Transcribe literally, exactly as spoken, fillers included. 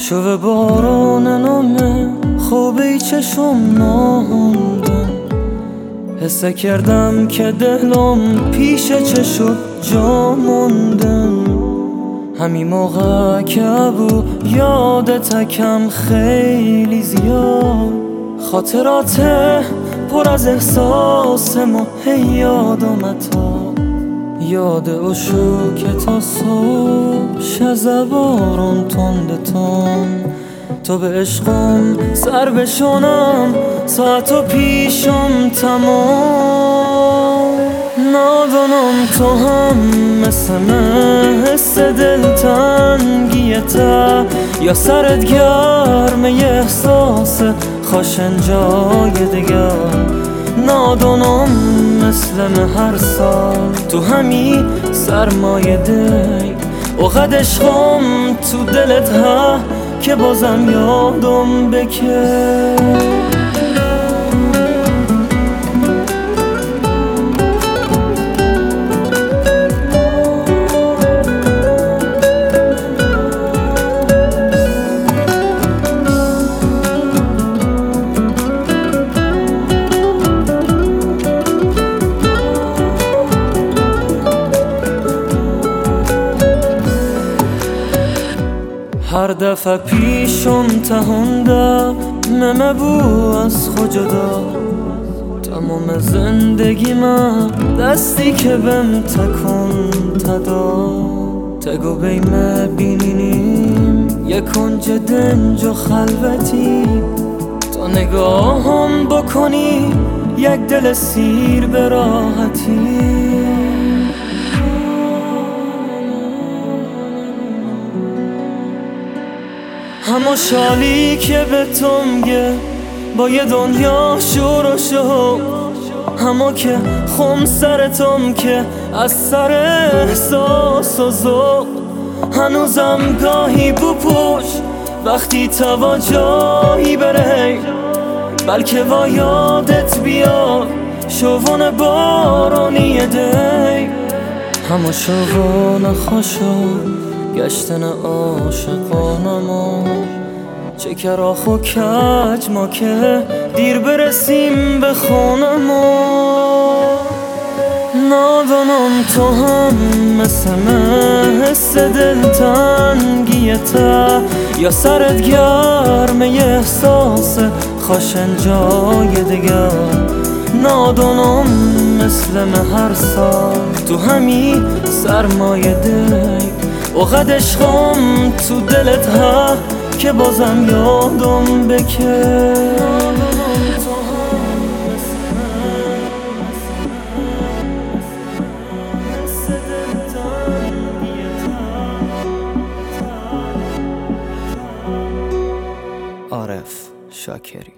شو باران نامه خوبی چشم ناموندن، حسه کردم که دلم پیش چشو جا موندن. همین موقع که بود یادت کم خیلی زیاد، خاطرات پر از احساس ما هی یاد آمد تا یاد اوشو که تا صبح شزبارون تند تند. تو به عشقم سر بشونم ساعت و پیشم تمام. نادانم تو هم مثل من حس دلتنگیته، یا سرت گرمه احساس خاشن جای دیگر. نادانم مثل من هر سال تو همی سرمایه دی، اوقد عشقم تو دلت ها که بازم یادم بکن. هر دفعه پیشم تهونده ممه بو از خود جدا، تمام زندگی من دستی که بهم تکون تدا. تگو بیمه بینینیم یک کنج دنج و خلوتی، تا نگاهم بکنی یک دل سیر به راحتی. همه شالی که به تو میگه با یه دنیا شور و شوق، همه که خم سرتم که از سر احساس و ذوق. هنوزم گاهی بپوش وقتی توجهی بره، بلکه با یادت بیاد شوون بارانی دی. همه شوون خوشو گشتن عاشقانمو، چه کراخ و کج ما که دیر برسیم به خونمو. نادانم تو هم مثل من حس دلتنگیته، یا سرت گرمه احساس خاشن جای دیگر. نادانم مثل من هر سال تو همی سرمایه دی، اوقد عشقم تو دلت ها که بازم یادم بکن. عارف شاکری.